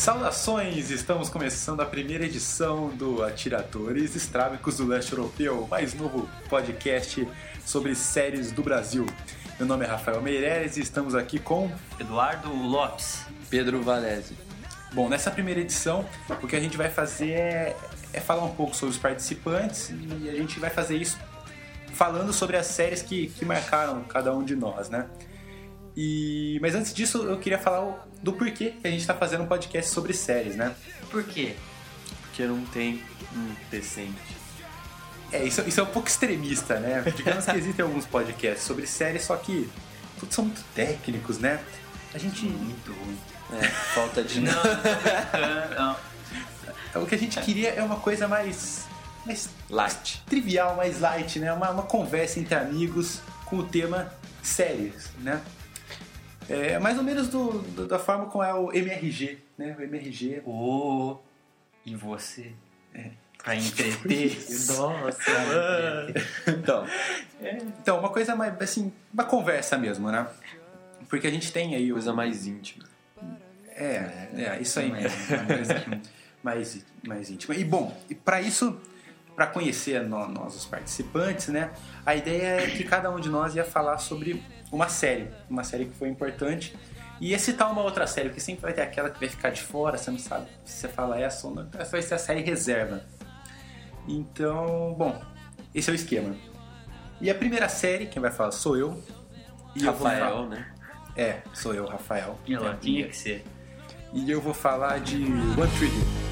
Saudações! Estamos começando a primeira edição do Atiradores Estrábicos do Leste Europeu, mais novo podcast sobre séries do Brasil. Meu nome é Rafael Meireles e estamos aqui com Eduardo Lopes, Pedro Valese. Bom, nessa primeira edição, o que a gente vai fazer é falar um pouco sobre os participantes e a gente vai fazer isso falando sobre as séries que marcaram cada um de nós, né? Mas antes disso, eu queria falar do porquê que a gente está fazendo um podcast sobre séries, né? Por quê? Porque não tem um decente. Isso é um pouco extremista, né? Digamos que existem alguns podcasts sobre séries, só que todos são muito técnicos, né? A gente... Muito ruim. Falta de... Não. O que a gente queria é uma coisa mais light. Trivial, mais light, né? Uma conversa entre amigos com o tema séries, né? É mais ou menos da forma como é o MRG, né? O MRG. E você? Pra entreter. Nossa, mano. Então, uma coisa mais, assim, uma conversa mesmo, né? Porque a gente tem aí... Coisa mais íntima. Isso aí mesmo. Uma coisa mais íntima. E, bom, pra isso... Para conhecer nós, os participantes, né? A ideia é que cada um de nós ia falar sobre uma série que foi importante, e ia citar uma outra série, porque sempre vai ter aquela que vai ficar de fora, você não sabe se você fala essa ou não, então essa vai ser a série reserva. Então, bom, esse é o esquema. E a primeira série, quem vai falar sou eu. E Rafael, né? Sou eu, Rafael. E ela tinha que ser. E eu vou falar de One Tree Hill.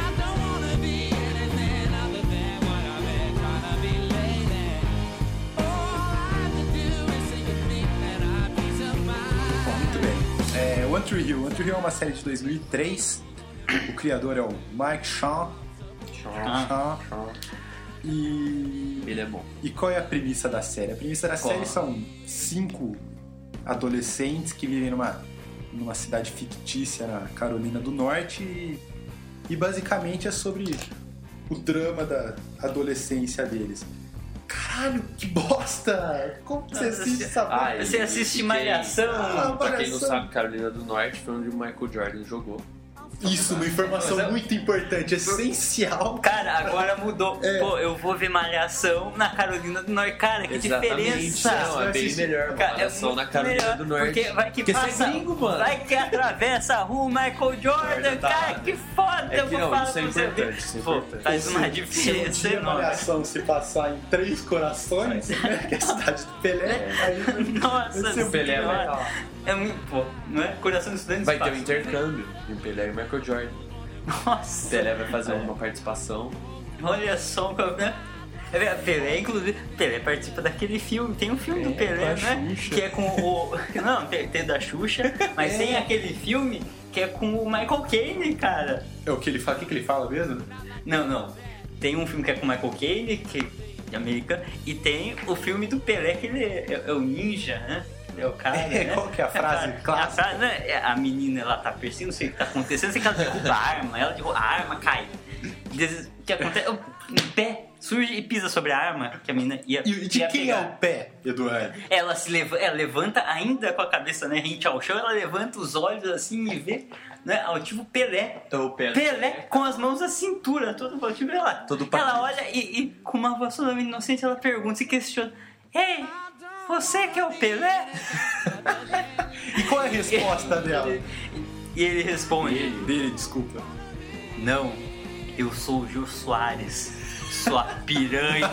One Tree Hill. One Tree Hill é uma série de 2003. O criador é o Mike Shaw. E... ele é bom. E qual é a premissa da série? A premissa da série são 5 adolescentes que vivem numa cidade fictícia na Carolina do Norte e basicamente é sobre o drama da adolescência deles. Caralho, que bosta! Como você assiste essa porra? Você assiste Malhação? Pra quem não sabe, Carolina do Norte foi onde o Michael Jordan jogou. Isso, uma informação muito importante, essencial. Cara, agora mudou. Pô, eu vou ver Malhação na Carolina do Norte. Cara, que diferença! Não, é bem melhor. Malhação na Carolina do Norte. Porque vai que passa, você é gringo, mano. Vai que atravessa a rua Michael Jordan. Cara, que foda! Eu vou falar pra você. Pô, faz uma diferença enorme. Malhação se passar em 3 Corações, né? Que é a cidade do Pelé. Nossa, o Pelé vai estar lá. É muito, pô, não é? Coração dos Estudantes. Vai ter um intercâmbio de Pelé e Michael Jordan. Nossa! Pelé vai fazer uma participação. Olha só, né? Pelé, inclusive, Pelé participa daquele filme. Tem um filme do Pelé, né? Xuxa. Que é com o. Não, tem da Xuxa, mas tem aquele filme que é com o Michael Caine, cara. É o que ele fala? O que ele fala mesmo? Não. Tem um filme que é com o Michael Caine, que é americano, e tem o filme do Pelé, que ele é o ninja, né? É o cara, né? Qual que é a frase clássica? A frase, né? A menina, ela tá perseguindo, não sei o que tá acontecendo, sei que ela derruba a arma cai. O que acontece? O pé surge e pisa sobre a arma que a menina ia E de quem pegar. é o pé, Eduardo? Ela levanta ainda com a cabeça, né, rente ao chão, ela levanta os olhos assim e vê, né, ao tipo Pelé. Então o Pelé com as mãos na cintura, todo tipo ela. Todo ela olha e com uma voz toda inocente ela pergunta, se questiona: "Ei, você que é o Pelé?" E qual é a resposta dela? E ele responde: Dele, desculpa. "Não, eu sou o Jô Soares, sua piranha."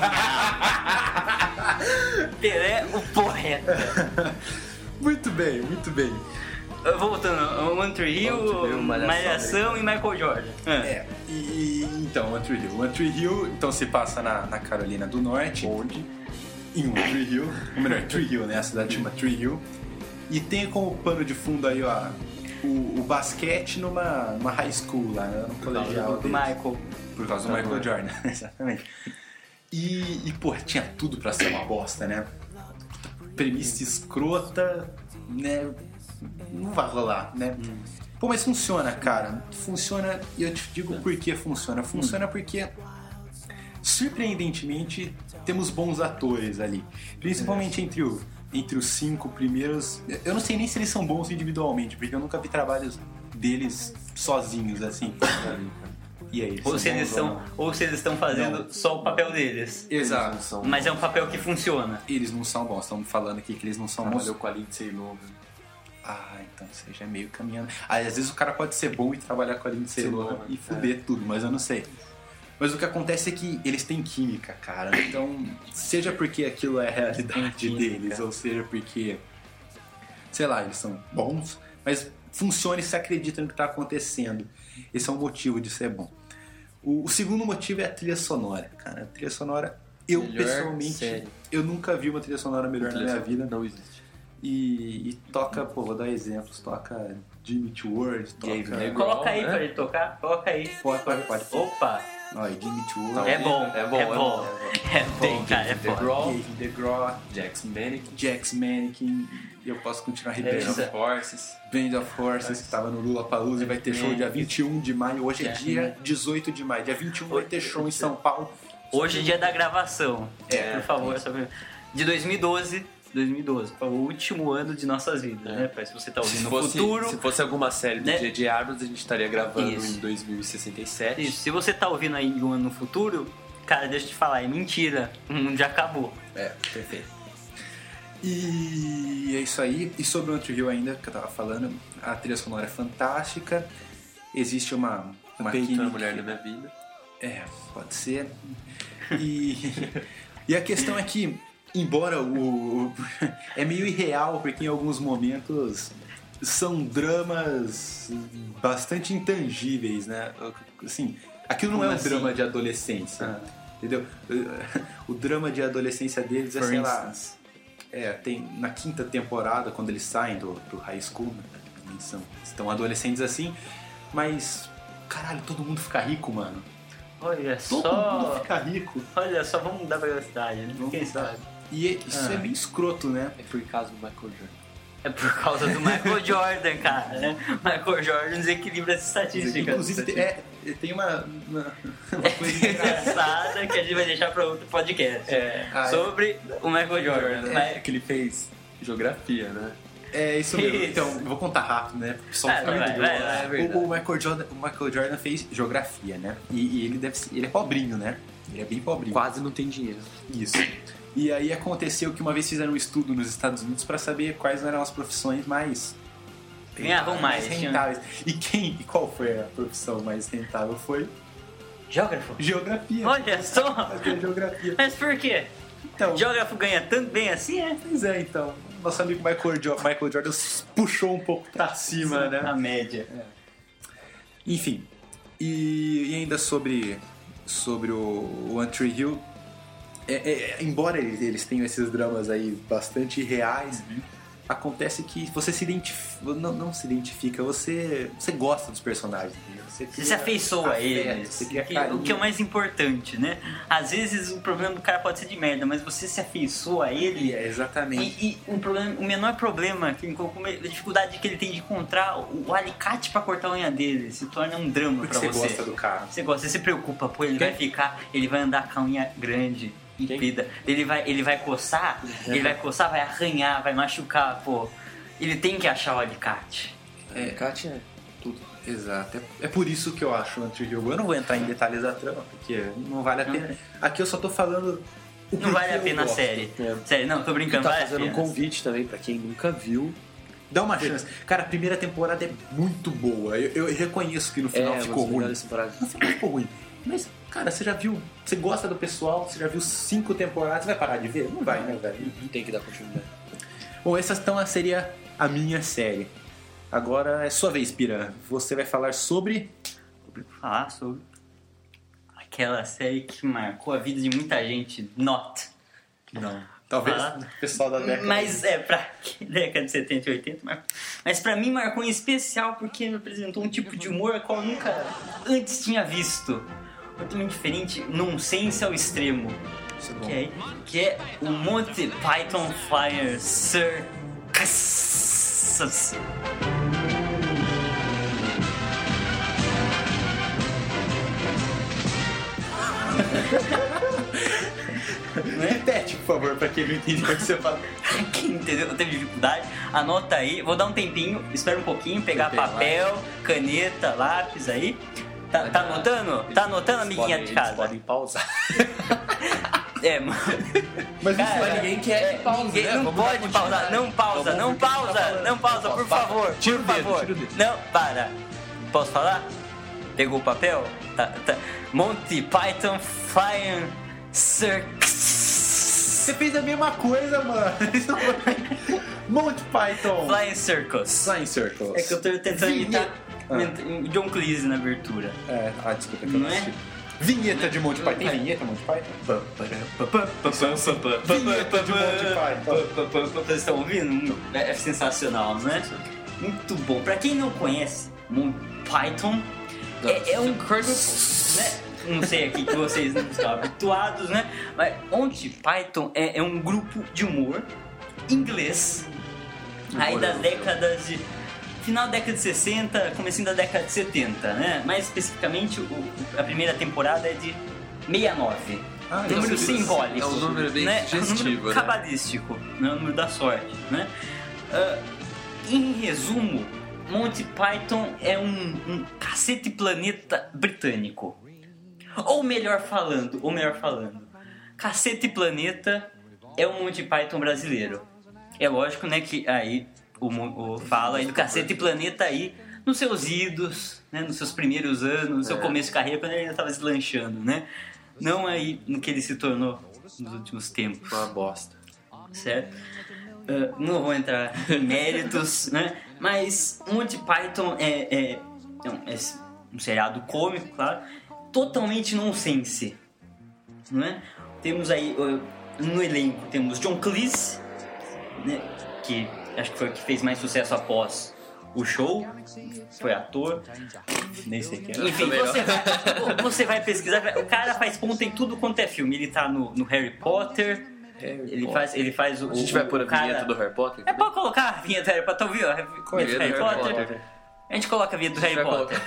Pelé, o porreta. Muito bem, muito bem. Voltando, One Tree Hill, Malhação e Michael Jordan. Então, One Tree Hill. One Tree Hill, então, se passa na Carolina do Norte. Onde? Em One Tree Hill. Ou melhor, Tree Hill, né? A cidade chama Tree Hill. E tem como pano de fundo aí, ó, o basquete numa high school lá, né? No colegial Do Michael. Por causa do Michael Jordan, exatamente. E, pô, tinha tudo pra ser uma bosta, né? Premissa escrota, né? Não vai rolar, né? Pô, mas funciona, cara. Funciona, e eu te digo por que funciona. Funciona porque, surpreendentemente, temos bons atores ali. Principalmente entre os 5 primeiros. Eu não sei nem se eles são bons individualmente, porque eu nunca vi trabalhos deles sozinhos, assim. E aí, Ou se eles estão fazendo só o papel deles. Exato. Mas é um papel que funciona. Eles não são bons, estamos falando aqui que eles não são bons. Trabalhou com a Lindsay Lohan. Ah, então você já é meio caminhando. Às vezes o cara pode ser bom e trabalhar com a Lindsay Lohan e fuder tudo, mas eu não sei. Mas o que acontece é que eles têm química, cara. Então, seja porque aquilo é a realidade deles, ou seja porque, sei lá, eles são bons, mas funciona e se acredita no que está acontecendo. Esse é um motivo de ser bom. O segundo motivo é a trilha sonora, cara. A trilha sonora, eu Melhor pessoalmente, série. eu nunca vi uma trilha sonora melhor na minha vida. Não existe. E toca, pô, vou dar exemplos, toca Jimmy Eat World, Dave toca... Negro. Coloca aí né? pra ele tocar. Coloca aí. Pode. Opa! Olha, Jimmy Eat World, É bom, É bom, é é bom. bom. É bom, cara, é The foda. Grohl, Dave DeGraw, Jax Mannequin, Jax Mannequin, e eu posso continuar Band repetindo. of Horses. Band of Horses, que tava no Lollapalooza e vai ter show dia 21 de maio. Hoje é dia 18 de maio. Dia 21 vai ter show em São Paulo. Hoje é dia da gravação. É, por favor, de 2012. 2012, foi o último ano de nossas vidas, né? Se você tá ouvindo no futuro. Se fosse alguma série do né? J.J. Abrams, a gente estaria gravando Isso. em 2067. Isso, se você tá ouvindo aí de um ano no futuro, cara, deixa eu te falar, é mentira. O mundo já acabou. É, perfeito. E é isso aí. E sobre o One Tree Hill ainda, que eu tava falando, a trilha sonora é fantástica. Existe uma Peito química... a mulher da minha vida. É, pode ser. E a questão é que, embora é meio irreal, porque em alguns momentos são dramas bastante intangíveis, né? Assim, aquilo não Como é um assim? drama de adolescência, entendeu? O drama de adolescência deles é, For sei lá... instance. Tem na 5ª temporada, quando eles saem do high school, né? Estão adolescentes assim, mas... Caralho, todo mundo fica rico, mano. Olha Todo mundo só. fica rico. Olha só, vamos mudar a velocidade, né? Vamos Quem mudar. sabe? E isso é meio escroto, né? É por causa do Michael Jordan. É por causa do Michael Jordan, cara, né? Michael Jordan desequilibra as estatísticas. Inclusive, tem uma coisa engraçada que a gente vai deixar para outro podcast. Sobre o Michael Jordan. É que ele fez geografia, né? É isso mesmo. Isso. Então, eu vou contar rápido, né? Só Vai, é verdade. o Michael Jordan fez geografia, né? E ele é pobrinho, né? Ele é bem pobrinho. Quase não tem dinheiro. Isso. E aí aconteceu que uma vez fizeram um estudo nos Estados Unidos para saber quais eram as profissões mais Ganhavam mais, rentáveis. E qual foi a profissão mais rentável? Foi Geógrafo? geografia. Olha só! Fazer geografia. Mas por quê? Então, Geógrafo ganha tanto bem assim, é? pois é, então. Nosso amigo Michael Jordan puxou um pouco pra cima, né? A média. Enfim. E ainda sobre o One Tree Hill, embora eles tenham esses dramas aí bastante reais, acontece que você se identifica, não se identifica, você gosta dos personagens. Você se afeiçoa a eles. Você cria O que carinho. é o mais importante, né? Às vezes o problema do cara pode ser de merda, mas você se afeiçoa a ele. Exatamente. E o menor problema, a dificuldade que ele tem de encontrar o alicate pra cortar a unha dele se torna um drama Porque pra você você. gosta do cara. Você gosta, você se preocupa, pô, ele vai andar com a unha grande, comprida. Ele vai coçar, vai arranhar, vai machucar, pô. Ele tem que achar o alicate. Alicate é tudo. Exato. É por isso que eu acho o One Tree Hill. Eu não vou entrar em detalhes da trama, porque não vale a pena. Aqui eu só tô falando o Não vale a porquê eu pena a gosto. série. É. Sério, não, tô brincando. Tá vale a fazendo um pena. convite também pra quem nunca viu. Dá uma chance. Cara, a primeira temporada é muito boa. Eu reconheço que no final ficou ruim. No final ficou ruim. Mas, cara, você já viu? Você gosta do pessoal? Você já viu 5 temporadas? Você vai parar de ver? Não vai, né, velho? Não tem que dar continuidade. Bom, essa então seria a minha série. Agora é sua vez, Pira. Você vai falar sobre... Vou falar sobre aquela série que marcou a vida de muita gente. Not. Não. Talvez Ah. o pessoal da década... Mas pra década de 70 e 80, mas pra mim marcou em especial porque me apresentou um tipo de humor a qual eu nunca antes tinha visto. Totalmente diferente, nonsense ao extremo. Isso é bom. Que é o Monty Python Flyers Circus. Repete, por favor, pra quem não entendeu o que você falou. Quem entendeu, teve dificuldade, anota aí. Vou dar um tempinho, espera um pouquinho, pegar papel, caneta, lápis aí. Tá anotando? Tá anotando, amiguinha de casa? Podem pausar. Mano. Mas Cara, isso ninguém quer que pause, ninguém, né? não Vamos pode pausar, não pausa, não pausa, por favor. Tira o por dedo, favor. tira o dedo. Não, para. Posso falar? Pegou o papel? Tá. Monty Python Flying Circus. Você fez a mesma coisa, mano. Monty Python. Flying Circus. Flying Circles. É que eu tô tentando imitar John Cleese na abertura. Desculpa, que eu não Não é? assisti. Vinheta de Monty Python. Tem vinheta Monty Python? Vinheta de Monty Python. Vocês estão ouvindo? É sensacional, não é? Muito bom. Pra quem não conhece, Monty Python é um... né? Não sei aqui que vocês não estão habituados, né? Mas Monty Python é um grupo de humor inglês aí das décadas de... Final da década de 60, comecinho da década de 70, né? Mais especificamente, a primeira temporada é de 69. Número simbólico. É um número bem né? sugestivo, É um número cabalístico, né? O número da sorte, né? Em resumo, Monty Python é um cacete planeta britânico. Ou melhor falando, Cacete Planeta é o Monty Python brasileiro. É lógico, né, que aí o fala aí do Cacete Planeta aí nos seus idos, né, nos seus primeiros anos, no seu começo de carreira, quando ele ainda estava deslanchando, né? Não aí no que ele se tornou nos últimos tempos. Uma bosta. Certo? Não vou entrar em méritos, né? Mas Monty Python é um seriado cômico, claro, totalmente nonsense, não é? Temos aí no elenco temos John Cleese, né? Que acho que foi o que fez mais sucesso após o show, foi ator, nem sei quem é. Enfim, você vai pesquisar, o cara faz ponta em tudo quanto é filme. Ele tá no Harry Potter. Ele faz o. A gente vai pôr a cara... vinheta do Harry Potter? Pode colocar a vinheta do Harry Potter, ouviu? A vinheta do Harry Potter. A gente coloca a vinheta do Harry Potter.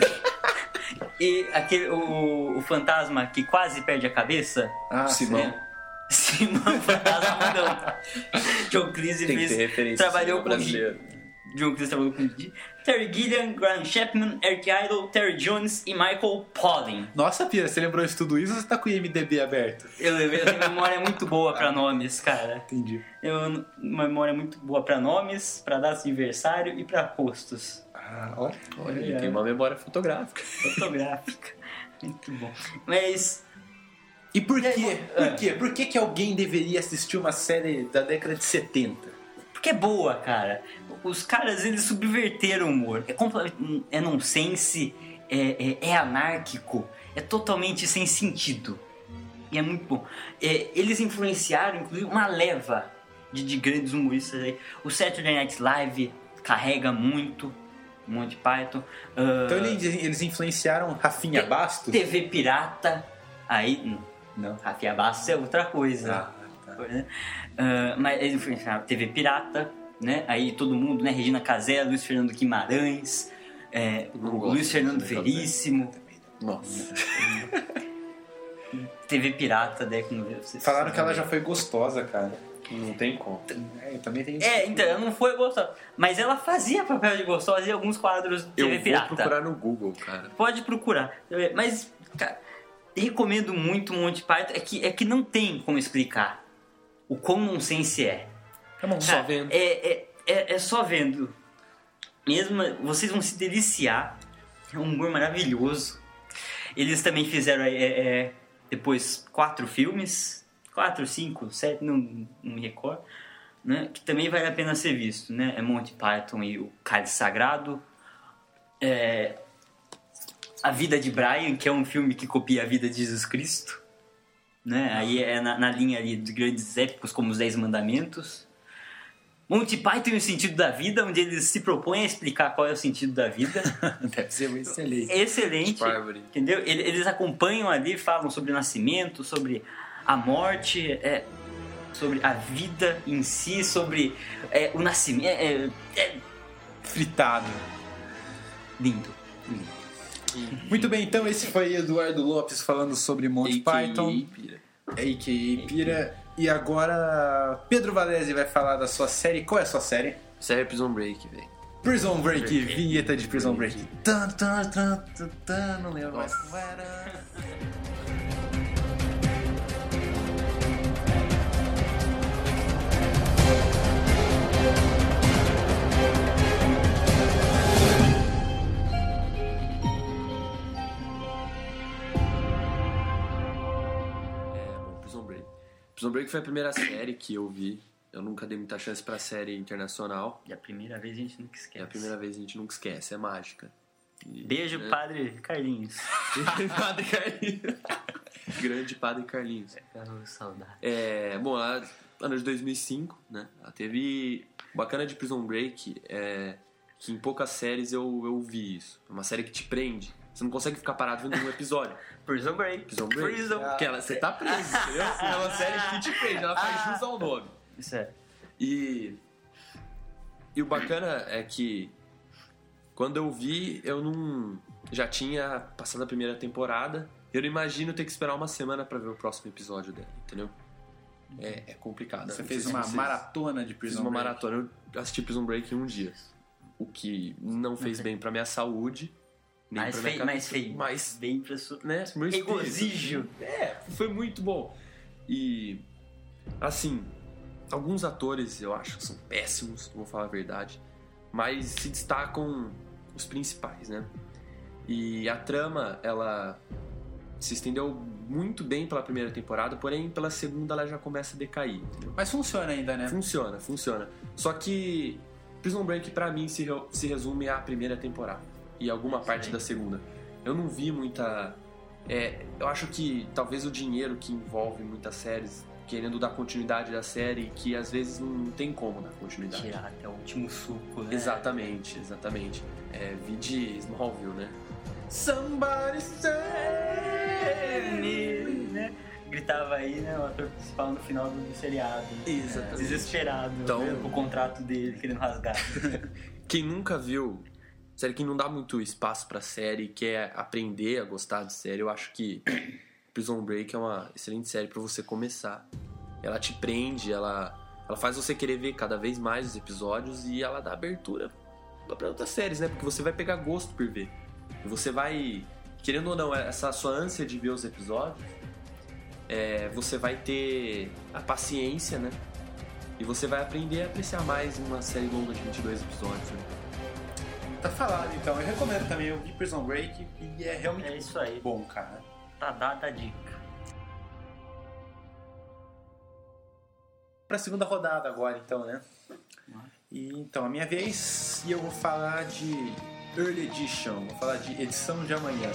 E aquele, o fantasma que quase perde a cabeça. Simão. Simão, fantasma não. John Cleese trabalhou com John Cleese trabalhou com Terry Gilliam, Graham Chapman, Eric Idle, Terry Jones e Michael Pollan. Nossa, Pia, você lembrou de tudo isso ou você tá com o IMDb aberto? Eu tenho memória muito boa pra nomes, cara. Entendi. Uma memória muito boa pra nomes, pra datas de aniversário e pra rostos. Olha, ele tem uma memória fotográfica. Muito bom. Mas... E por quê? Por que alguém deveria assistir uma série da década de 70? Porque é boa, cara. Os caras, eles subverteram o humor. É nonsense, é anárquico, é totalmente sem sentido. E é muito bom. Eles influenciaram, inclusive, uma leva de grandes humoristas aí. O Saturday Night Live carrega muito Monty Python. Então eles influenciaram Rafinha Bastos? TV Pirata. Aí, não, Rafinha Bastos é outra coisa. Mas eles influenciaram TV Pirata, né? Aí todo mundo, né? Regina Casé, Luiz Fernando Guimarães, Luiz Fernando Veríssimo. Nossa. TV Pirata, né? Falaram que ela já foi gostosa, cara. Não tem como. Também tem isso. Então, ela não foi gostosa. Mas ela fazia papel de gostosa em alguns quadros de TV Pirata. Eu vou procurar no Google, cara. Pode procurar. Mas, cara, recomendo muito Monty Python. É que não tem como explicar o quão nonsense é. Só vendo. É só vendo. Mesmo, vocês vão se deliciar. É um humor maravilhoso. Eles também fizeram depois 4 filmes. 4, 5, 7, não me recordo, né? Que também vale a pena ser visto, né? É Monty Python e o Cálice Sagrado. A Vida de Brian, que é um filme que copia a vida de Jesus Cristo, né? Aí é na linha ali de grandes épicos como os 10 Mandamentos. Monty Python e o Sentido da Vida, onde eles se propõem a explicar qual é o sentido da vida. Deve ser excelente. Excelente, entendeu? Eles acompanham ali, falam sobre o nascimento, sobre a morte, sobre a vida em si, sobre o nascimento. Fritado. Lindo. Muito bem, então esse foi Eduardo Lopes falando sobre Monty Python. A.K.A. Pira. E agora, Pedro Valese vai falar da sua série. Qual é a sua série? Série Prison Break, velho. Prison Break, vinheta de Prison Break. Tan, tan, tan, tan, tan, não lembro mais como era. Prison Break. Prison Break foi a primeira série que eu vi. Eu nunca dei muita chance pra série internacional. E a primeira vez a gente nunca esquece. É a primeira vez a gente nunca esquece, é mágica. E, Beijo, né? Padre Carlinhos. Padre Carlinhos. Grande Padre Carlinhos. Saudade. Bom, lá, ano de 2005, né? Ela teve... O bacana de Prison Break é que em poucas séries eu vi isso. É uma série que te prende. Você não consegue ficar parado vendo um episódio. Prison Break. Prison Break. Prison. Porque você tá preso, entendeu? É uma série que te prende, ela faz jus ao nome. Isso é. E o bacana é que quando eu vi, eu não... Já tinha passado a primeira temporada. Eu não imagino ter que esperar uma semana pra ver o próximo episódio dela, entendeu? É complicado. Você fez uma maratona de Fiz Prison uma Break. maratona, eu assisti Prison Break em um dia. O que não fez bem pra minha saúde. Nem Mas pra minha fez cabeça, mais bem pra sua... né, meu espírito. Regozijo. Foi muito bom. E, assim, alguns atores eu acho que são péssimos, vou falar a verdade, mas se destacam os principais, né? E a trama, ela se estendeu muito bem pela primeira temporada, porém pela segunda ela já começa a decair, entendeu? Mas funciona ainda, né? Funciona. Só que Prison Break pra mim se resume à primeira temporada e alguma parte da segunda. Eu não vi muita... eu acho que talvez o dinheiro que envolve muitas séries, querendo dar continuidade da série, que às vezes não tem como dar continuidade. Tirar até o último suco, né? Exatamente. Vi de Smallville, né? Somebody save me. Né? Gritava aí, né? O ator principal no final do seriado. Exatamente. Desesperado. Então- Vendo o contrato dele, querendo rasgar. Quem nunca viu, série que não dá muito espaço pra série e quer aprender a gostar de série, eu acho que Prison Break é uma excelente série pra você começar. Ela te prende, ela faz você querer ver cada vez mais os episódios e ela dá abertura pra outras séries, né? Porque você vai pegar gosto por ver. E você vai, querendo ou não, essa sua ânsia de ver os episódios, você vai ter a paciência, né? E você vai aprender a apreciar mais uma série longa de 22 episódios, né? Tá falado, então. Eu recomendo também. Eu vi Prison Break e é realmente É isso aí. bom, cara. Tá dada a dica. Pra segunda rodada agora, então, né? E, então, a minha vez, e eu vou falar de Early Edition. Vou falar de edição de amanhã.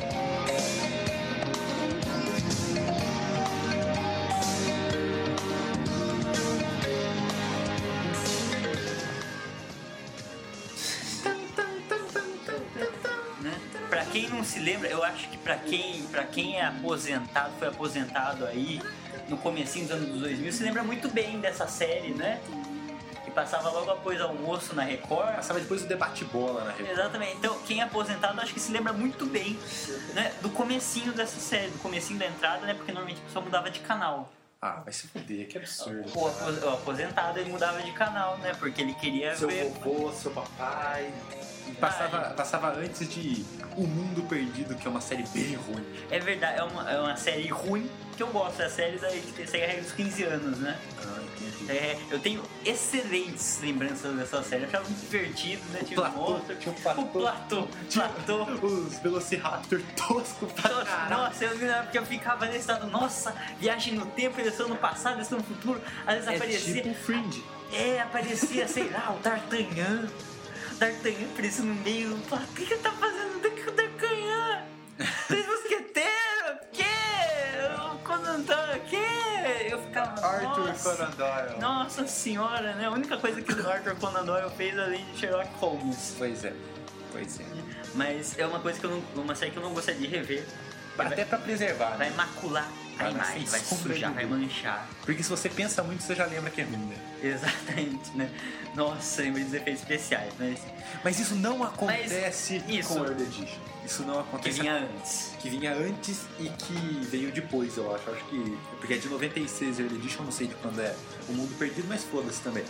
Né? Pra quem não se lembra, eu acho que pra quem é aposentado, foi aposentado aí no comecinho dos anos 2000, se lembra muito bem dessa série, né? Que passava logo após o almoço na Record. Passava depois do debate-bola na Record. Exatamente. Então, quem é aposentado acho que se lembra muito bem, né, do comecinho dessa série, do comecinho da entrada, né? Porque normalmente a pessoa mudava de canal. Ah, vai se fuder, que absurdo. O aposentado ele mudava de canal, né? Porque ele queria Seu ver. vovô, seu papai. Passava antes de O Mundo Perdido, que é uma série bem ruim. É verdade, é uma série ruim que eu gosto. É a série que segue a regra dos 15 anos, né? Ah, entendi. Eu tenho excelentes lembranças dessa série. Eu achava muito divertido, né? Tinha Platô, um monstro, tinha um platô. o platô. Os Velociraptor tosco pra caralho. Nossa, eu lembro porque eu ficava nesse estado, nossa, viagem no tempo, eles estão no passado, eles estão no futuro. Às vezes aparecia. Tipo Fringe. Aparecia, sei lá, o D'Artagnan. D'Artagnan preso no meio. O que tá fazendo daqui o D'Artagnan? Três mosqueteiros? Que? O Conan Doyle? Que? Eu ficava. Arthur nossa, Conan Doyle. Nossa senhora, né? A única coisa que o Arthur Conan Doyle fez além de Sherlock Holmes. Pois é. Mas é uma coisa que uma série que eu não gostaria de rever. Até pra preservar, Vai né? macular a Vai imagem, vai sem sombra de sujar, vai dúvida. manchar. Porque se você pensa muito, você já lembra que é ruim, né? Exatamente, né? Nossa, lembrei dos efeitos especiais, mas Mas isso não acontece isso. com Early Edition. Isso não Que acontece. vinha antes. Que vinha antes e que veio depois, eu acho. Acho que. Porque é de 96 Early Edition, não sei de quando é O Mundo Perdido, mas foda-se também.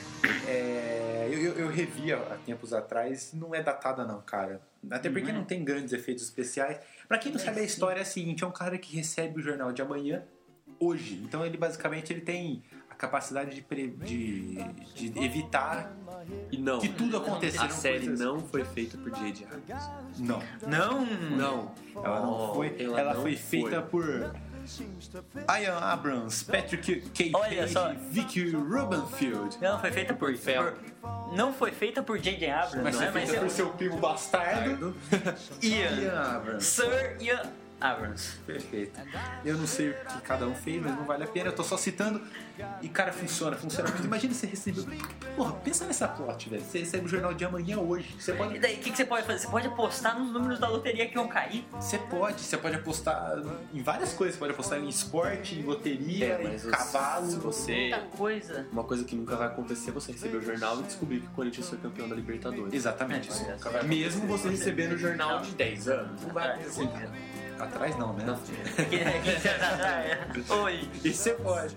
Eu revi há tempos atrás, não é datada não, cara. Até porque não tem grandes efeitos especiais. Pra quem não sabe, a história é a seguinte: é um cara que recebe o jornal de amanhã, hoje. Então ele basicamente ele tem a capacidade de evitar E não, que tudo aconteça. a série não foi feita por J.J. Abrams. Não. Não. Ela não foi. Ela foi feita por Ian Abrams, Patrick K. Olha só. Page, Vicky Rubenfield. Não, foi feita por não foi feita por J.J. Abrams, Mas não foi é? Mas feita por seu primo bastardo, Ian Ian Abrams. Sir Ian Abrams. Perfeito. Eu não sei o que cada um fez, mas não vale a pena. Eu tô só citando. E, cara, funciona muito. Imagina você receber. Porra, pensa nessa plot, velho. Você recebe o jornal de amanhã hoje. Você E pode. daí, o que você pode fazer? Você pode apostar nos números da loteria que vão cair. Você pode apostar em várias coisas. Você pode apostar em esporte, em loteria, em cavalo. Se você... Muita coisa. Uma coisa que nunca vai acontecer é você receber o jornal e descobrir que o Corinthians foi campeão da Libertadores. Exatamente. Isso nunca vai Mesmo você recebendo o jornal de 10 anos. Não vai acontecer. Atrás não, né? Que você atrás? Oi. Isso você pode.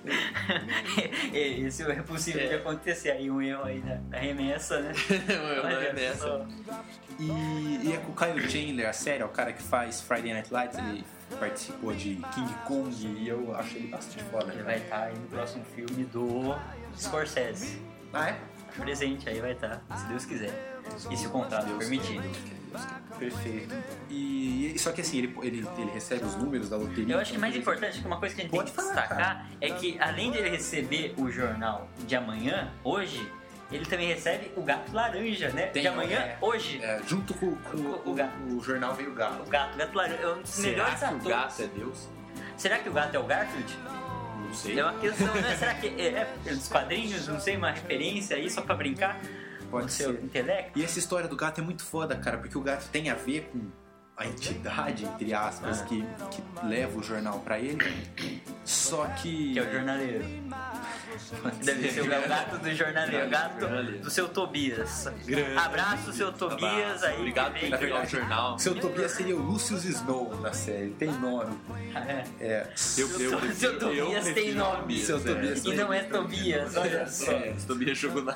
Isso é possível de acontecer aí, um erro aí da remessa, né? Olha só. E é com o Kyle Chandler, a série, é o cara que faz Friday Night Lights, ele participou de King Kong e eu acho ele bastante foda. Ele vai estar aí no próximo filme do Scorsese. Ah, é? Presente aí vai estar, se Deus quiser. E se o contrato permitir. Perfeito. E só que assim, ele recebe os números da loteria. Eu acho que mais importante, que uma coisa que a gente tem que destacar é que além de ele receber o jornal de amanhã, hoje, ele também recebe o gato laranja, né? De amanhã, hoje. Junto com o gato. O jornal veio o gato. O gato laranja é um dos Será melhores que atores. o gato é Deus? Será que o gato é o Garfield? Não sei. É uma questão, né? Será que é dos quadrinhos, não sei, uma referência aí só pra brincar? Pode com seu ser. intelecto? E essa história do gato é muito foda, cara, porque o gato tem a ver com a entidade, entre aspas, que leva o jornal pra ele. Só que. Que é o jornaleiro. Deve ser o gato do jornaleiro, o gato do seu Tobias. Grande. Abraço, seu Tobias aí. Obrigado por entregar o jornal. Seu Tobias seria o Lucius Snow na série, tem nome. Seu Tobias tem nome. Seu Tobias E não é Tobias, olha só. O Tobias jogou na...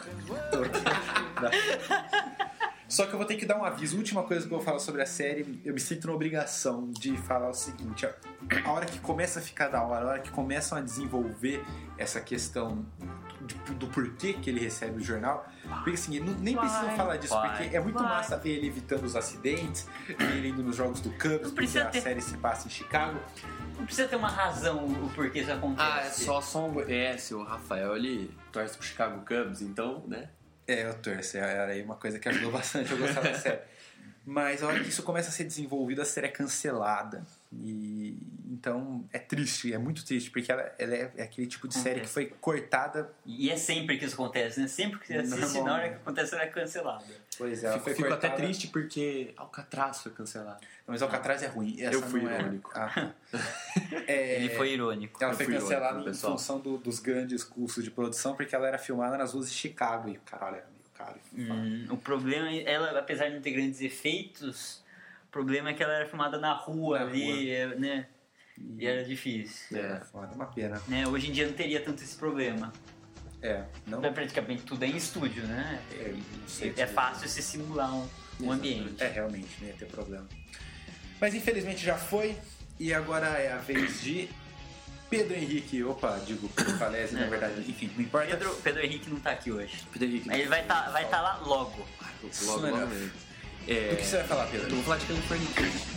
Só que eu vou ter que dar um aviso. Última coisa que eu vou falar sobre a série, eu me sinto na obrigação de falar o seguinte: a hora que começa a ficar da hora, a hora que começam a desenvolver essa questão do porquê que ele recebe o jornal, porque assim, nem precisam falar disso, porque é muito massa ver ele evitando os acidentes, ver ele indo nos jogos do Cubs, porque a série se passa em Chicago. Não precisa ter uma razão o porquê isso acontece. O Rafael, ele torce pro Chicago Cubs, então, né? Eu torço, era aí uma coisa que ajudou bastante eu gostar da série. Mas a hora que isso começa a ser desenvolvido, a série é cancelada. E então é triste, é muito triste, porque ela é aquele tipo de série que foi cortada. E é sempre que isso acontece, né? Sempre que você assiste, na hora que acontece, ela é cancelada. Pois é, Fico até triste porque Alcatraz foi cancelado. Mas Alcatraz é ruim. Eu fui irônico. Ele foi irônico. Ela foi cancelada em função dos grandes custos de produção, porque ela era filmada nas ruas de Chicago. E caralho, era meio caro. O problema é ela, apesar de não ter grandes efeitos, o problema é que ela era filmada na rua ali, né? E era difícil. É foda, uma pena. Né? Hoje em dia não teria tanto esse problema. Não. Praticamente tudo é em estúdio, né? É fácil se simular um ambiente. Realmente, não ia ter problema. Mas infelizmente já foi, e agora é a vez de Pedro Henrique. Pedro Falese, na verdade, enfim, não importa. Pedro Henrique não tá aqui hoje. Pedro Henrique. Mas ele vai tá lá logo. Logo mesmo. Do que você vai falar, Pedro? Eu vou falar de Californication.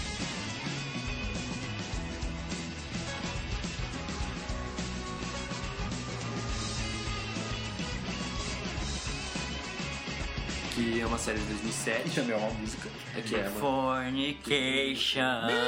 Que é uma série de 2007. E também é uma música. Fornication.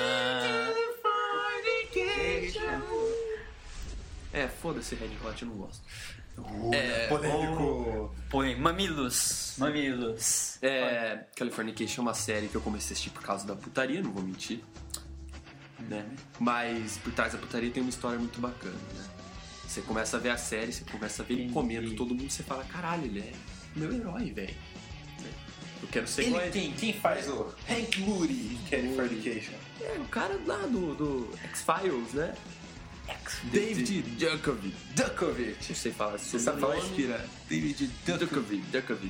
Foda-se Red Hot, eu não gosto. Polêmico. Mamilos. Californication é uma série que eu comecei a assistir por causa da putaria, não vou mentir. Né? Mas por trás da putaria tem uma história muito bacana, né? Você começa a ver a série, você começa a ver ele comendo todo mundo, você fala, caralho, ele é meu herói, velho. Eu quero ser igual a ele. Quem faz o Hank Moody em Californication? É o cara lá do X-Files, né? David Duchovny. Não sei falar. Você sabe falar inspira? David Duchovny.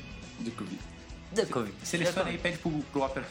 Seleciona aí e pede pro Opera.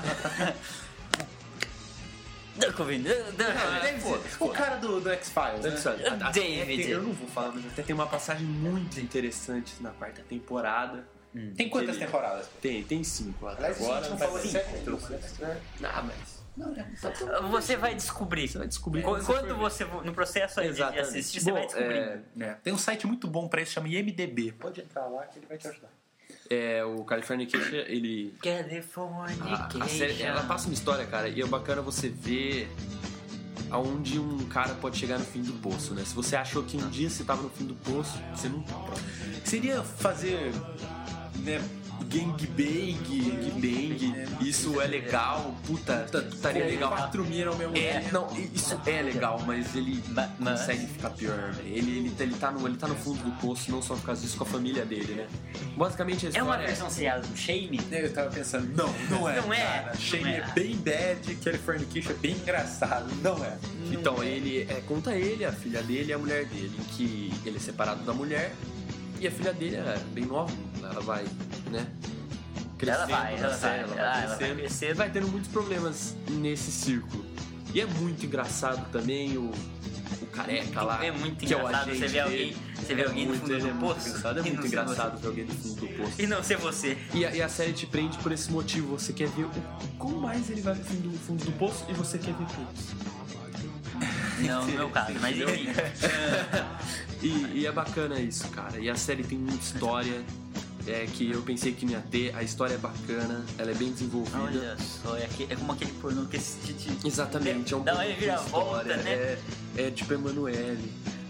Duchovny. O cara do X-Files, né? David. Eu não vou falar, mas até tem uma passagem muito interessante na quarta temporada. Tem quantas temporadas? Tem 5 até Aliás, agora. a gente não falou de 7. Mas... Você vai descobrir. Quando você no processo aí de assistir, você vai descobrir. Tem um site muito bom pra isso, chama IMDB. Pode entrar lá que ele vai te ajudar. O Californication, ele... A série, ela passa uma história, cara, e é bacana você ver aonde um cara pode chegar no fim do poço, né? Se você achou que um dia você tava no fim do poço, você não tá pronto. Seria fazer... né, gangbang, isso é legal, puta, estaria legal. 4 mil ao mesmo tempo. Não, isso é legal, mas ele consegue ficar pior, velho. Ele tá no fundo do poço, não só por causa disso, com a família dele, né? Basicamente, a história uma versão seriada do Shame? Eu tava pensando, não é. Cara, Shame é bem bad, Californication é bem engraçado, não é. Então, ele conta ele, a filha dele e a mulher dele, em que ele é separado da mulher. E a filha dele é bem nova, ela vai, né? Crescendo, ela vai crescendo, vai tendo muitos problemas nesse círculo. E é muito engraçado também o careca lá. É muito que engraçado é o você vê alguém no fundo do poço. É muito engraçado ver alguém no fundo do poço. E não ser você. E a série te prende por esse motivo. Você quer ver como mais ele vai no fundo do poço e você quer ver todos. Não, no meu caso, mas enfim. E é bacana isso, cara. E a série tem muita história que eu pensei que não ia ter. A história é bacana, ela é bem desenvolvida. Olha só, é como aquele pornô que exatamente, é um dá uma reviravolta, né? É tipo Emanuele.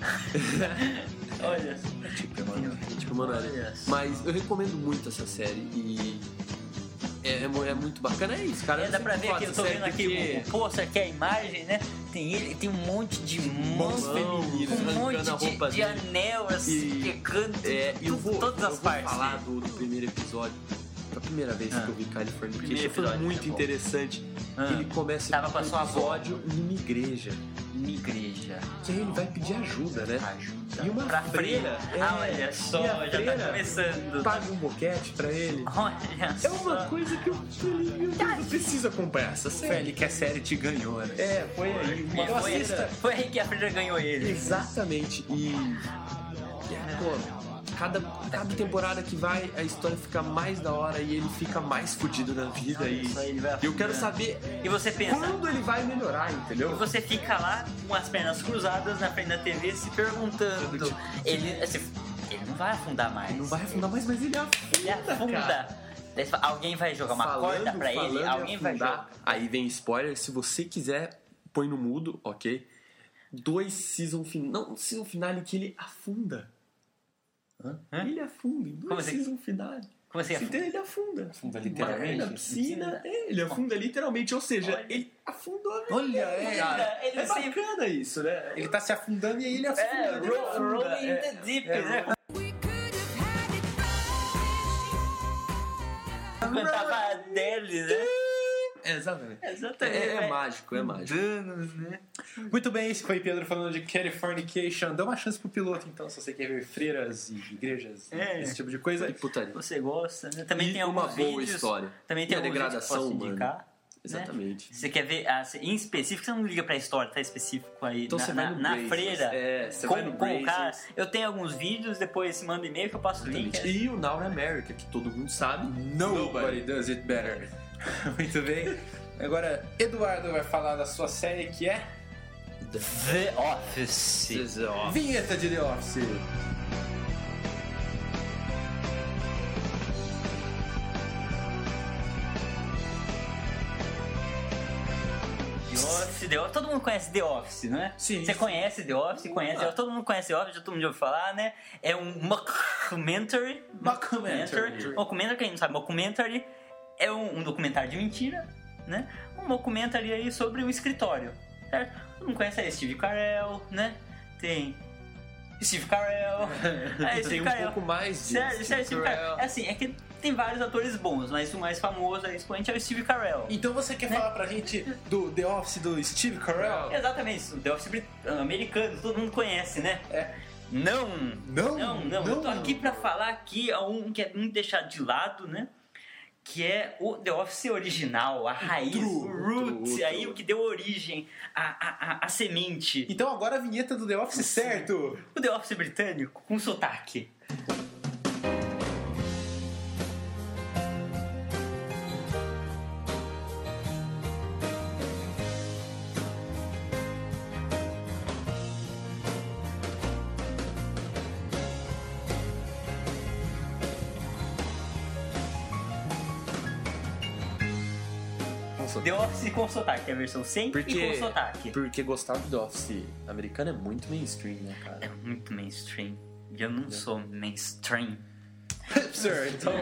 Olha. Tipo Emanuele. Mas eu recomendo muito essa série e é muito bacana. É isso, cara. Dá pra ver que eu tô vendo aqui o pôster, aqui a imagem, né? Tem um monte de mãos femininas, um monte de anel assim, pegando todas as partes. Eu vou falar do primeiro episódio. A primeira vez que eu vi Californication foi muito interessante. Ele começa com a sua episódio numa igreja. Que aí ele vai pedir ajuda, né? E uma freira. Olha só, já tá começando. Paga um boquete pra ele. Olha só. É uma coisa que eu falei, meu Deus, eu preciso acompanhar essa série. Foi que a série te ganhou, né? Foi aí. Foi aí que a freira ganhou ele. Exatamente. Cada temporada que vai, a história fica mais da hora e ele fica mais fudido na vida. E eu quero saber e você pensa, quando ele vai melhorar, entendeu? E você fica lá com as pernas cruzadas na frente da TV se perguntando. Ele não vai afundar mais. Ele não vai afundar mais, mas ele afunda. Cara. Alguém vai jogar uma corda pra ele, alguém vai jogar. Aí vem spoiler, se você quiser, põe no mudo, ok? 2 season finale que ele afunda. Ele afunda em 2 season finale. Como assim? Ele afunda. Afunda literalmente? Na piscina. Ele afunda literalmente, ou seja, ele afundou. Olha, é bacana isso, né? Ele tá se afundando e aí ele afunda. Rolling in the deep, né? Cantava dele, né? Exatamente. É mágico, é mágico. Danos, né? Muito bem, esse foi Pedro falando de Californication. Dá uma chance pro piloto, então, se você quer ver freiras e igrejas, esse tipo de coisa. E putaria. Você gosta, né? Também tem uma alguns boa vídeos, história. Também tem a alguns degradação vídeos que eu posso indicar, exatamente. Né? Você quer ver, em específico, você não liga pra história, tá específico aí. Então você vai no na Brazers, freira, você com vai no o cara. Brazers. Eu tenho alguns vídeos, depois manda e-mail que eu passo o link. E o Now America, que todo mundo sabe. Nobody does it better. Muito bem. Agora, Eduardo vai falar da sua série que é The Office. Vinheta de The Office. The Office, todo mundo conhece The Office, não é? Sim. Você conhece The Office, todo mundo conhece The Office, já todo mundo ouviu falar, né? É um mockumentary. Mockumentary, quem não sabe, mockumentary é um documentário de mentira, né? Um mockumentary aí sobre um escritório, certo? Todo mundo conhece aí Steve Carell, né? Tem Steve Carell. Tem um pouco mais de Steve Carell. É assim, é que tem vários atores bons, mas o mais famoso, expoente, é o Steve Carell. Então você quer falar pra gente do The Office do Steve Carell? Exatamente, o The Office americano, todo mundo conhece, né? Não. Eu tô aqui pra falar aqui um que é muito deixado de lado, né? Que é o The Office original, a raiz, o roots, aí o que deu origem à semente. Então agora a vinheta do The Office, certo? O The Office britânico com sotaque. The Office com sotaque, é a versão sem e com sotaque. Porque gostar do The Office americano é muito mainstream, né, cara? É muito mainstream. E eu não sou mainstream. Hipster, então.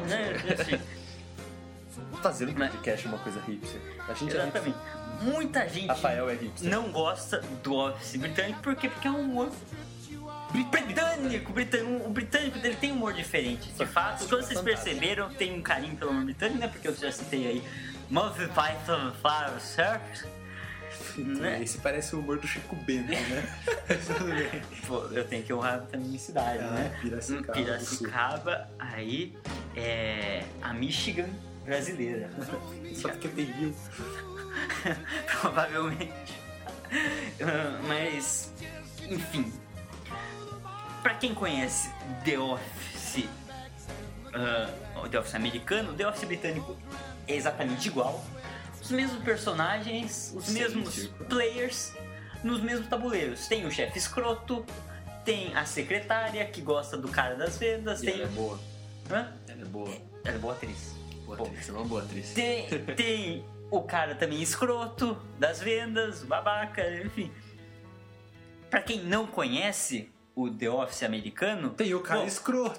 Fazendo um podcast uma coisa hipster. A gente Exatamente. Muita gente Rafael é hipster. não gosta do Office britânico porque é um humor britânico. O britânico dele tem um humor diferente. De fato, todos vocês perceberam, tem um carinho pelo humor britânico, né? Porque eu já citei aí Monty Python Fire Circus. Né? Esse parece o humor do Chico Bento, né? Pô, eu tenho que honrar também minha cidade, né? Piracicaba, aí é a Michigan brasileira. Só porque tem rio. Provavelmente. Mas, enfim. Pra quem conhece The Office, o The Office americano, o The Office britânico é exatamente igual. Os mesmos personagens, os mesmos players, nos mesmos tabuleiros. Tem o chefe escroto, tem a secretária que gosta do cara das vendas. Tem... Ela é boa. Hã? Ela é boa. Ela é boa atriz. Boa atriz, ela é uma boa atriz. Tem o cara também escroto das vendas, babaca, enfim. Pra quem não conhece o The Office americano... Tem o cara escroto.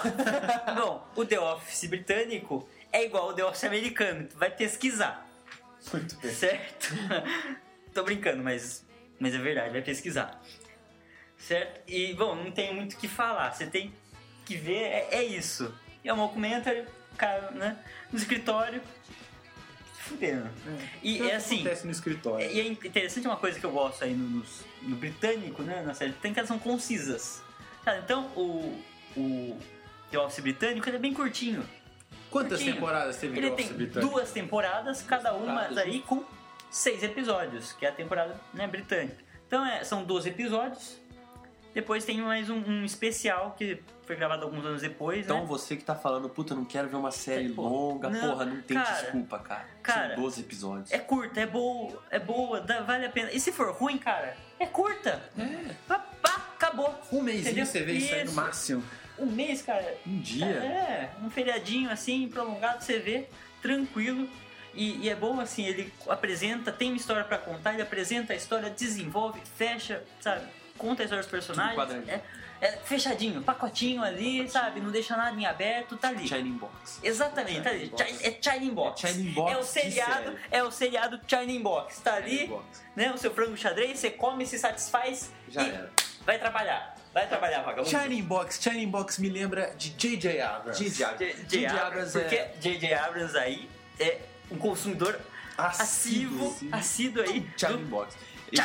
O The Office britânico é igual ao The Office americano. Tu vai pesquisar. Muito bem. Certo? Tô brincando, mas é verdade, vai pesquisar. Certo? E, bom, não tem muito o que falar. Você tem que ver, é isso. É um documentário, cara, né? No escritório, se fudendo. E é assim... acontece no escritório. E é interessante uma coisa que eu gosto aí no britânico, né? Na série, tem que elas são concisas. Sabe? Então, o The Office britânico, ele é bem curtinho. Quantas temporadas teve Ele The Office tem britânico? 2 temporadas, cada uma daí com 6 episódios, que é a temporada, né, britânica. Então são 12 episódios. Depois tem mais um especial que foi gravado alguns anos depois. Então né? você que tá falando, puta, não quero ver uma série longa, porra, não tem desculpa, cara. São 12 episódios. É curta, é boa, vale a pena. E se for ruim, cara, é curta. Acabou. Um mêsinho você vê isso aí no máximo. Um mês, cara. Um dia. Um feriadinho assim, prolongado, você vê, tranquilo. E é bom assim, ele apresenta, tem uma história pra contar, ele apresenta a história, desenvolve, fecha, sabe? Conta a história dos personagens. É fechadinho, pacotinho ali, sabe? Não deixa nada em aberto, tá ali. Shining Box. Exatamente, tá ali. É Shining Box. Shining Box. É o seriado Shining Box. Tá ali, né? O seu frango xadrez, você come, se satisfaz era. Vai trabalhar. Vai trabalhar, vagabundo. Shining Box me lembra de J.J. Abrams. J.J. Abrams, porque J.J. Abrams aí é um consumidor assíduo aí Shining Box.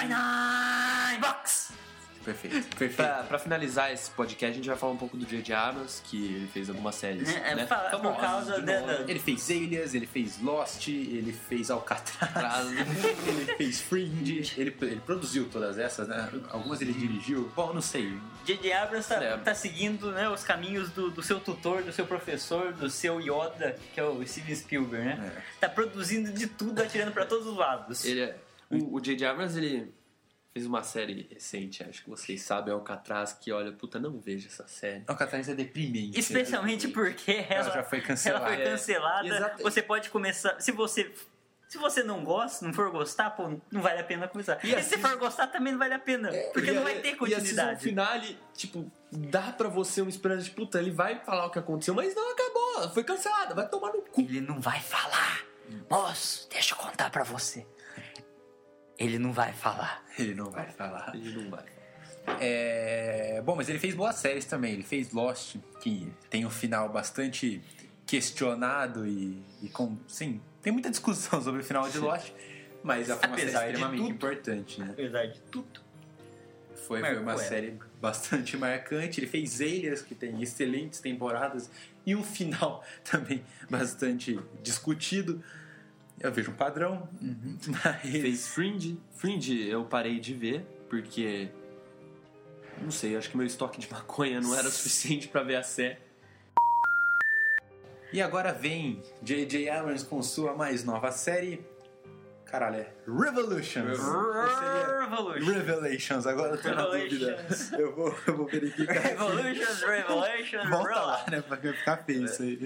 Shining Box. Perfeito. Pra finalizar esse podcast, a gente vai falar um pouco do J.J. Abrams, que ele fez algumas séries, né? Por causa Ele fez Alias, ele fez Lost, ele fez Alcatraz, ele fez Fringe, ele produziu todas essas, né? Algumas ele dirigiu, bom, não sei. J.J. Abrams tá seguindo, né, os caminhos do seu tutor, do seu professor, do seu Yoda, que é o Steven Spielberg, né? Tá produzindo de tudo, atirando pra todos os lados. O J.J. Abrams, ele fez uma série recente, acho que vocês sabem, Alcatraz, que olha, puta, não vejo essa série. Alcatraz é deprimente. Especialmente porque ela já foi cancelada. Ela foi cancelada. Você pode começar... Se você não gosta, não for gostar, pô, não vale a pena começar. E se for gostar, também não vale a pena. Porque não vai ter continuidade. E no final, ele, tipo, dá pra você uma esperança de, puta, ele vai falar o que aconteceu, mas não acabou, foi cancelada, vai tomar no cu. Ele não vai falar. Moço, deixa eu contar pra você. Ele não vai falar. Bom, mas ele fez boas séries também. Ele fez Lost, que tem um final bastante questionado e com... Sim, tem muita discussão sobre o final de Lost, mas foi uma série extremamente importante, né? Apesar de tudo. Foi uma série bastante marcante. Ele fez Alias, que tem excelentes temporadas, e um final também bastante discutido. Eu vejo um padrão. Mas... Fez Fringe. Fringe eu parei de ver, porque... Não sei, acho que meu estoque de maconha não era suficiente pra ver a série. E agora vem J.J. Abrams com sua mais nova série. Caralho, é Revolutions. Revelations, agora eu tô na dúvida. Eu vou verificar. Revelations. Volta lá, né? Pra ficar feio isso aí.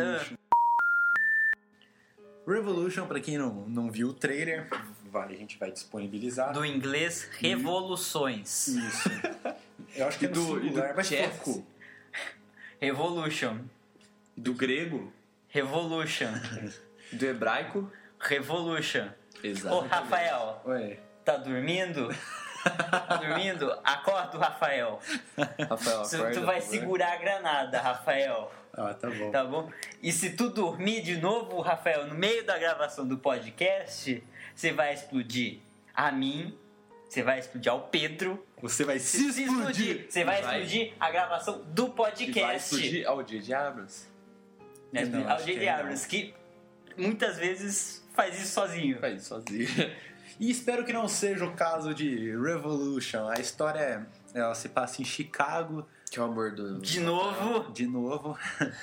Revolution, pra quem não viu o trailer, a gente vai disponibilizar. Do inglês, revoluções. Isso. Eu acho que é no lugar mais tcheco. Revolution. Do grego. Revolution. Do hebraico. Revolution. Exato. Ô, Rafael. Ué. Tá dormindo? Tá dormindo? Acorda, Rafael. Rafael, acorda. Tu vai segurar a granada, Rafael. Ah, tá bom. Tá bom? E se tu dormir de novo, Rafael, no meio da gravação do podcast, você vai explodir a mim, você vai explodir ao Pedro. Você vai se explodir. Você vai explodir a gravação do podcast. E vai explodir ao J.J. Abrams. Ao J.J. Abrams, que muitas vezes faz isso sozinho. Faz isso sozinho. E espero que não seja o caso de Revolution. A história, ela se passa em Chicago. Que é o amor do... De novo.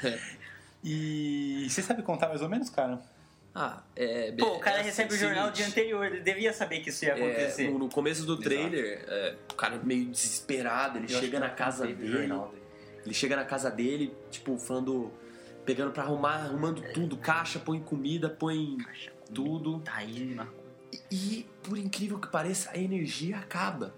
E você sabe contar mais ou menos, cara? Pô, o cara recebe o jornal do dia anterior, ele devia saber que isso ia acontecer. No começo do trailer, o cara meio desesperado, ele chega na casa dele. Ele chega na casa dele, tipo, pegando pra arrumando tudo, caixa, põe comida, põe tudo. Tá aí, E, por incrível que pareça, a energia acaba.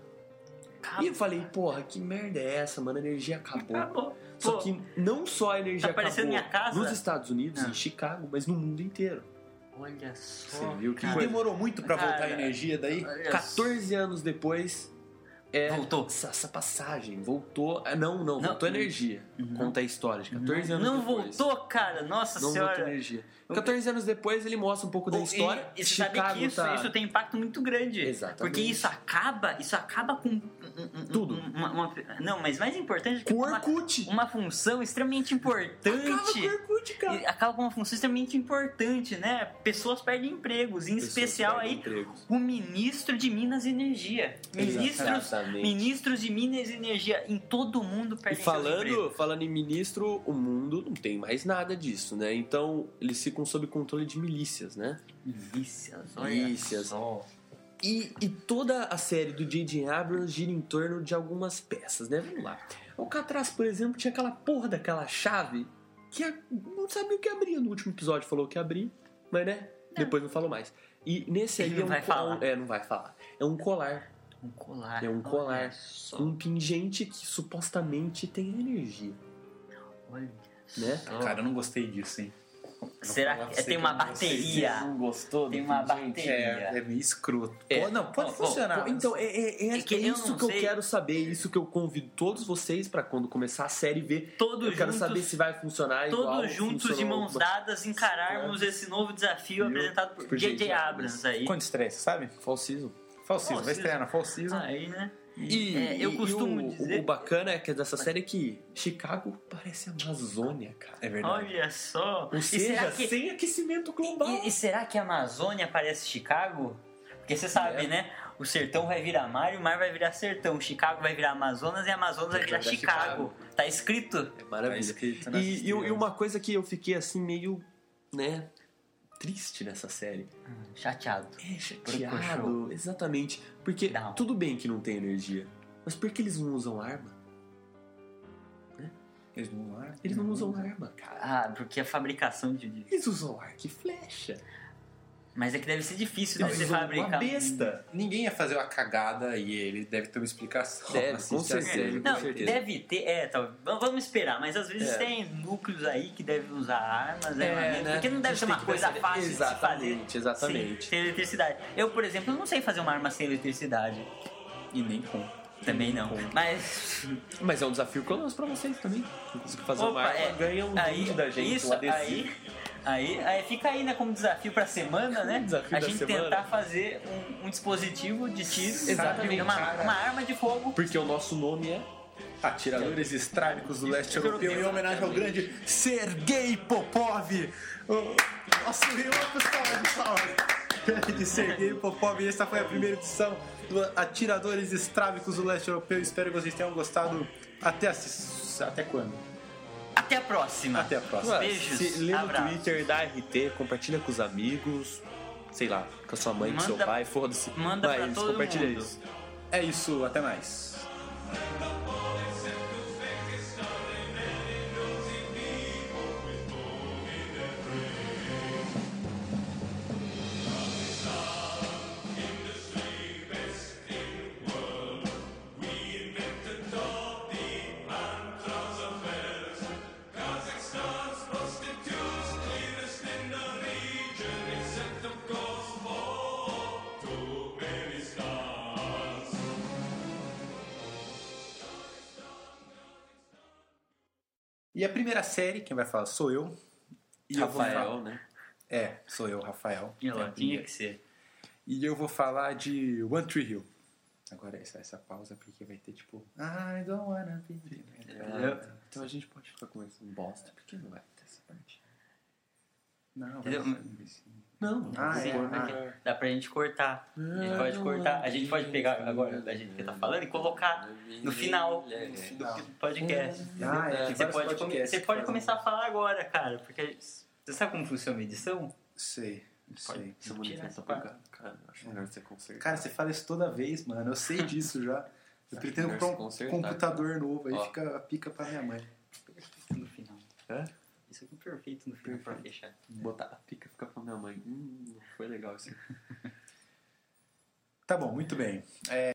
E eu falei, porra, que merda é essa, mano? A energia acabou. Só que não só a energia acabou minha casa? nos Estados Unidos, em Chicago, mas no mundo inteiro. Olha só. Você viu que E demorou muito pra voltar a energia daí? 14 anos depois... voltou. Essa passagem voltou. Não, voltou energia. Conta a história de 14 anos não depois. Voltou, cara. Nossa não senhora. Voltou energia. 14 anos depois ele mostra um pouco da história. E você sabe que isso tem impacto muito grande. Exatamente. Porque isso acaba com tudo. Não, mas mais importante é que uma função extremamente importante. Acaba com o Orkut, cara. Acaba com uma função extremamente importante, né? Pessoas perdem empregos, em especial aí o ministro de Minas e Energia. Ministros de Minas e Energia em todo o mundo perdem empregos. Falando em ministro, o mundo não tem mais nada disso, né? Então eles ficam sob controle de milícias, né? Milícias. Só. E toda a série do J.J. Abrams gira em torno de algumas peças, né? Vamos lá. O Alcatraz, por exemplo, tinha aquela porra daquela chave que não sabia o que abria. No último episódio falou que abria, mas né? Depois não falou mais. E nesse aí não vai falar. Não vai falar. É um colar. É um colar. Um pingente que supostamente tem energia. Olha. Né? Cara, eu não gostei disso, hein? Será que tem uma bateria? Você não gostou? Tem uma bateria. É meio escroto. Pode funcionar. Então, é isso que eu quero saber. Isso que eu convido todos vocês pra quando começar a série ver. Eu quero saber se vai funcionar igual. Todos juntos, de mãos dadas, encararmos esse novo desafio apresentado por J.J. Abrams aí. Quando estreia, sabe? Fall Season. Vai estrear na Fall Season. Aí, né? Eu costumo dizer... O bacana é que dessa série é que Chicago parece Amazônia, cara. É verdade. Olha só. Ou seja, sem aquecimento global. E será que a Amazônia parece Chicago? Porque você sabe, né? O sertão vai virar mar e o mar vai virar sertão. Chicago vai virar Amazonas e a Amazonas vai virar Chicago. Tá escrito? É maravilha. Tá escrito, e uma coisa que eu fiquei assim meio, né, triste nessa série. Chateado. Chateado, exatamente. Porque tudo bem que não tem energia, mas por que eles não usam arma? Né? Eles não usam arma, cara. Porque a fabricação de... Eles usam arco e flecha. Mas é que deve ser difícil de você fabricar. Uma besta. Ninguém ia fazer uma cagada e ele deve ter uma explicação. Com certeza. Não, deve ter. Vamos esperar, mas às vezes tem núcleos aí que devem usar armas, né? Porque não deve ser uma coisa fácil de se fazer. Exatamente. Sem eletricidade. Eu, por exemplo, não sei fazer uma arma sem eletricidade. E nem com. Também não. Mas é um desafio que eu lanço pra vocês também. Quem conseguir fazer uma arma, ganha um brinde da gente, isso, um adesivo. Aí fica aí, né, como desafio pra semana, né? Desafio a da gente semana. tentar fazer um dispositivo de tiro. Exatamente, uma arma de fogo. Porque o nosso nome é... Atiradores Estrábicos do Leste Europeu, em homenagem ao grande Sergei Popov. Nosso salva de salve. Grande Sergei Popov. E essa foi a primeira edição do Atiradores Estrábicos do Leste Europeu. Espero que vocês tenham gostado. Até quando? Até a próxima. Até a próxima. Beijos. Se lê no abraços. Twitter, dá RT, compartilha com os amigos, sei lá, com a sua mãe, com seu Manda- pai, foda-se. manda pra Mas todo compartilha mundo. isso. É isso, até mais. E a primeira série, quem vai falar sou eu. E eu vou Rafael, falar- né? sou eu, Rafael. E lá, tinha que ser. E eu vou falar de One Tree Hill. Agora essa pausa porque vai ter tipo I don't wanna be. Então a gente pode ficar conversando bosta, porque não vai ter essa parte. Não, Entendeu? Não, Dá pra gente cortar. A gente pode cortar. A gente pode pegar agora da gente que tá falando e colocar no final do podcast. Ah, é, tem Você vários pode, podcasts você que pode fazem. começar a falar agora, cara. Porque você sabe como funciona a edição? Sei. Essa munição tá pegando, cara. Acho melhor você consertar. Cara, você fala isso toda vez, mano. Eu sei disso já. Eu pretendo melhor comprar se um consertar, computador novo, aí Ó. fica a pica pra minha mãe. Perfeito no final. É? Isso aqui é perfeito no final pra fechar. Botar a pica fica pra minha mãe. Não foi legal isso. Tá bom, muito bem.